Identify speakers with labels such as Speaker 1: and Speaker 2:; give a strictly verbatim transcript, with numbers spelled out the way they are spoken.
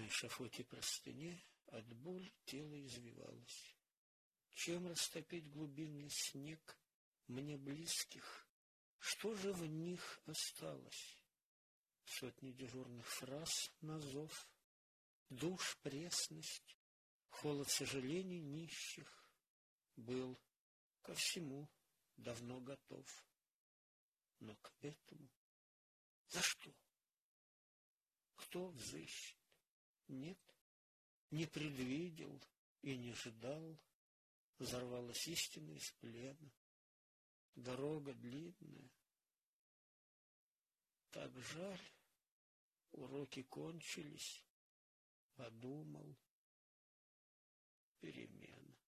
Speaker 1: на эшафоте простыне от боли тело извивалось. Чем растопить глубинный снег мне близких? Что же в них осталось? Сотни дежурных фраз на зов, душ, пресность, холод сожалений нищих. Был ко всему давно готов. Но к этому за что? Кто взыщет? Нет, не предвидел и не ждал. Взорвалась истина из плена. Дорога длинная. Так жаль, уроки кончились. Подумал, перемена.